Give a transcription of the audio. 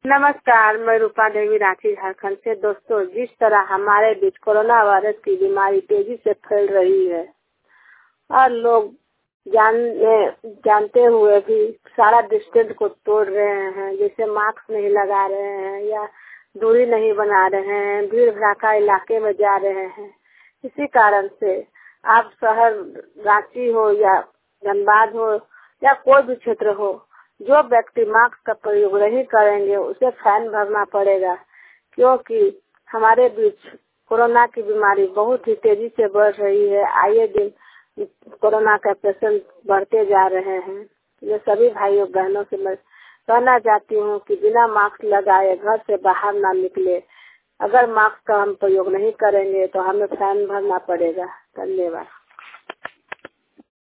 नमस्कार, मैं रूपा देवी रांची झारखंड से। दोस्तों, जिस तरह हमारे बीच कोरोना वायरस की बीमारी तेजी से फैल रही है और लोग जानते हुए भी सारा डिस्टेंस को तोड़ रहे हैं, जैसे मास्क नहीं लगा रहे हैं या दूरी नहीं बना रहे हैं, भीड़ भड़ाका इलाके में जा रहे हैं। इसी कारण से आप शहर रांची हो या धनबाद हो या कोई भी क्षेत्र हो, जो व्यक्ति मास्क का प्रयोग नहीं करेंगे उसे फाइन भरना पड़ेगा, क्योंकि हमारे बीच कोरोना की बीमारी बहुत ही तेजी से बढ़ रही है। आए दिन कोरोना का पेशेंट बढ़ते जा रहे हैं। मैं सभी भाइयों बहनों से मैं कहना चाहती हूँ कि बिना मास्क लगाए घर से बाहर ना निकले। अगर मास्क का हम प्रयोग नहीं करेंगे तो हमें फाइन भरना पड़ेगा। धन्यवाद।